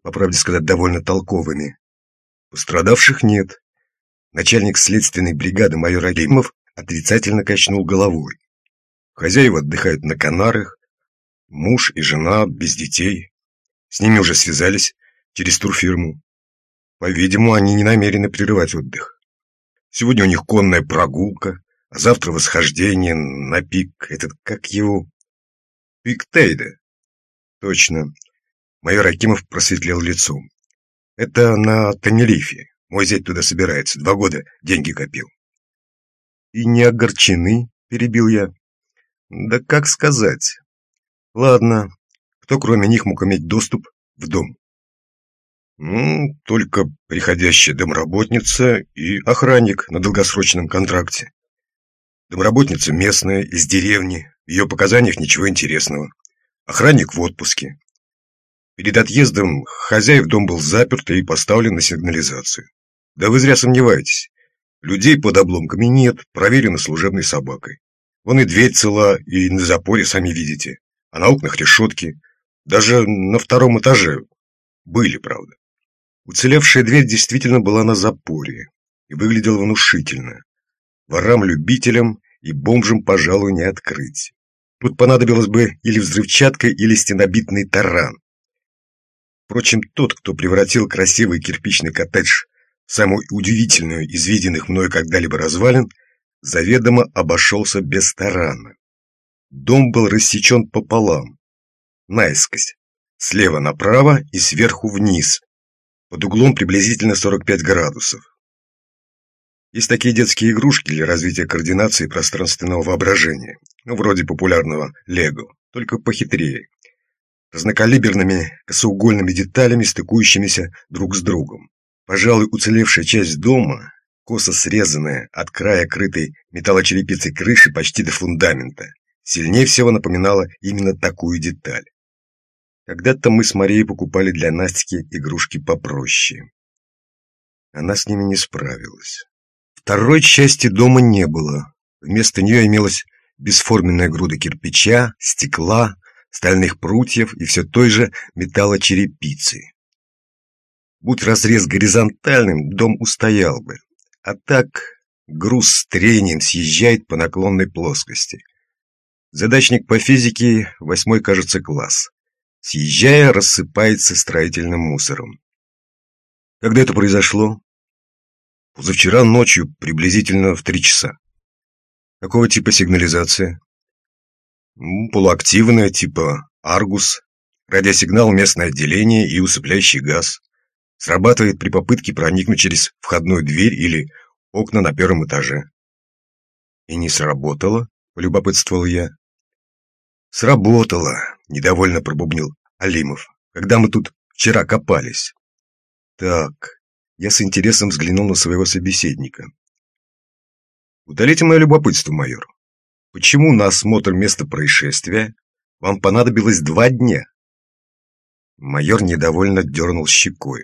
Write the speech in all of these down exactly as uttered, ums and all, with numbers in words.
по правде сказать, довольно толковыми. Пострадавших нет. Начальник следственной бригады майор Акимов отрицательно качнул головой. Хозяева отдыхают на Канарах, муж и жена без детей. С ними уже связались через турфирму. По-видимому, они не намерены прерывать отдых. Сегодня у них конная прогулка, а завтра восхождение на пик. Этот, как его? Пик Тейде. Точно. Майор Акимов просветлел лицом. Это на Тенерифе. Мой зять туда собирается. Два года деньги копил. И не огорчены, перебил я. Да как сказать. Ладно. Кто кроме них мог иметь доступ в дом? Ну, только приходящая домработница и охранник на долгосрочном контракте. Домработница местная, из деревни. В ее показаниях ничего интересного. Охранник в отпуске. Перед отъездом хозяев дом был заперт и поставлен на сигнализацию. Да вы зря сомневаетесь. Людей под обломками нет, проверено служебной собакой. Вон и дверь цела, и на запоре, сами видите. А на окнах решетки. Даже на втором этаже были, правда. Уцелевшая дверь действительно была на запоре и выглядела внушительно. Ворам-любителям и бомжам, пожалуй, не открыть. Тут понадобилось бы или взрывчатка, или стенобитный таран. Впрочем, тот, кто превратил красивый кирпичный коттедж в самую удивительную из виденных мною когда-либо развалин, заведомо обошелся без тарана. Дом был рассечен пополам, наискось, слева направо и сверху вниз, под углом приблизительно сорок пять градусов. Есть такие детские игрушки для развития координации пространственного воображения, ну, вроде популярного Лего, только похитрее, разнокалиберными косоугольными деталями, стыкующимися друг с другом. Пожалуй, уцелевшая часть дома, косо срезанная от края крытой металлочерепицей крыши почти до фундамента, сильнее всего напоминала именно такую деталь. Когда-то мы с Марией покупали для Настики игрушки попроще. Она с ними не справилась. Второй части дома не было. Вместо нее имелась бесформенная груда кирпича, стекла, стальных прутьев и все той же металлочерепицы. Будь разрез горизонтальным, дом устоял бы. А так груз с трением съезжает по наклонной плоскости. Задачник по физике, восьмой, кажется, класс. Съезжая, рассыпается строительным мусором. Когда это произошло? Позавчера ночью, приблизительно в три часа. Какого типа сигнализация? Полуактивная, типа Аргус. Радиосигнал, местное отделение и усыпляющий газ. Срабатывает при попытке проникнуть через входную дверь или окна на первом этаже. И не сработало, полюбопытствовал я. Сработало, недовольно пробубнил Алимов, когда мы тут вчера копались. Так, я с интересом взглянул на своего собеседника. Утолите мое любопытство, майор. Почему на осмотр места происшествия вам понадобилось два дня? Майор недовольно дернул щекой.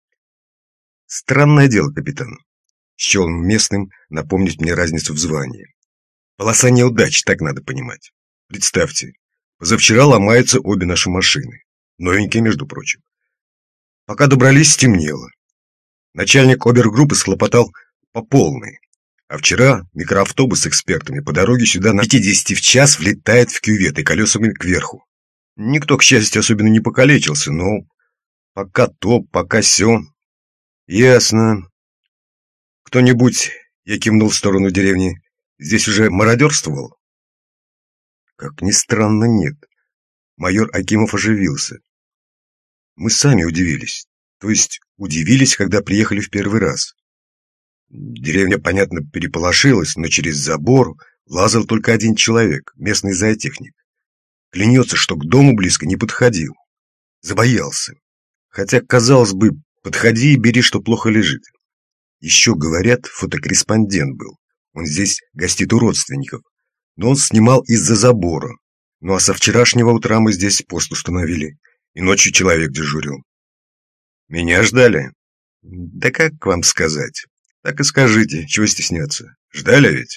Странное дело, капитан. Счел местным напомнить мне разницу в звании. Полоса неудач, так надо понимать. Представьте, позавчера ломаются обе наши машины. Новенькие, между прочим. Пока добрались, стемнело. Начальник обергруппы схлопотал по полной. А вчера микроавтобус с экспертами по дороге сюда на пятьдесят в час влетает в кювет и колесами кверху. Никто, к счастью, особенно не покалечился, но пока то, пока сё. Ясно. Кто-нибудь, я кивнул в сторону деревни, здесь уже мародерствовал? Как ни странно, нет. Майор Акимов оживился. Мы сами удивились. То есть удивились, когда приехали в первый раз. Деревня, понятно, переполошилась, но через забор лазал только один человек, местный зоотехник. Клянется, что к дому близко не подходил. Забоялся. Хотя, казалось бы, подходи и бери, что плохо лежит. Еще, говорят, фотокорреспондент был. Он здесь гостит у родственников. Но он снимал из-за забора. Ну а со вчерашнего утра мы здесь пост установили. И ночью человек дежурил. Меня ждали? Да как вам сказать? Так и скажите, чего стесняться? Ждали ведь?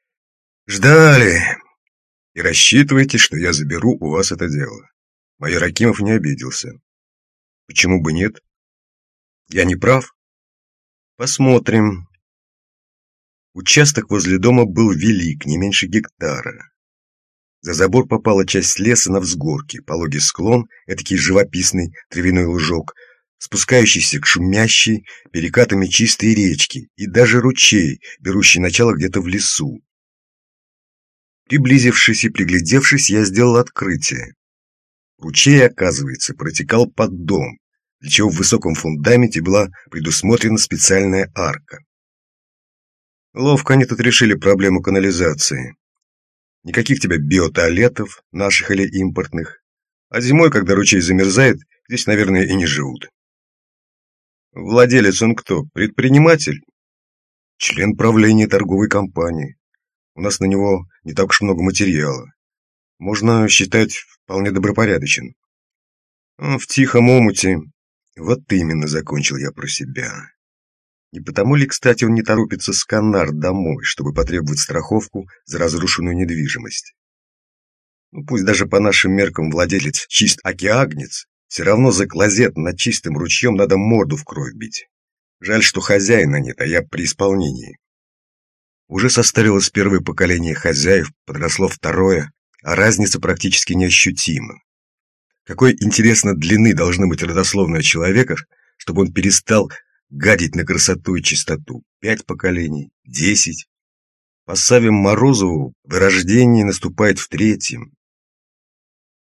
Ждали. И рассчитывайте, что я заберу у вас это дело. Майор Акимов не обиделся. Почему бы нет? Я не прав? Посмотрим. Участок возле дома был велик, не меньше гектара. За забор попала часть леса на взгорке, пологий склон, этакий живописный травяной лужок, спускающийся к шумящей перекатами чистой речки и даже ручей, берущий начало где-то в лесу. Приблизившись и приглядевшись, я сделал открытие. Ручей, оказывается, протекал под дом, для чего в высоком фундаменте была предусмотрена специальная арка. Ловко они тут решили проблему канализации. Никаких тебе биотуалетов, наших или импортных. А зимой, когда ручей замерзает, здесь, наверное, и не живут. Владелец он кто? Предприниматель? Член правления торговой компании. У нас на него не так уж много материала. Можно считать, вполне добропорядочен. В тихом омуте. Вот именно, закончил я про себя. Не потому ли, кстати, он не торопится с Канар домой, чтобы потребовать страховку за разрушенную недвижимость? Ну, пусть даже по нашим меркам владелец чист океагнец, все равно за клозет над чистым ручьем надо морду в кровь бить. Жаль, что хозяина нет, а я при исполнении. Уже состарилось первое поколение хозяев, подросло второе, а разница практически неощутима. Какой, интересно, длины должны быть родословные человека, чтобы он перестал гадить на красоту и чистоту? Пять поколений? Десять? По Саве Морозову вырождение наступает в третьем.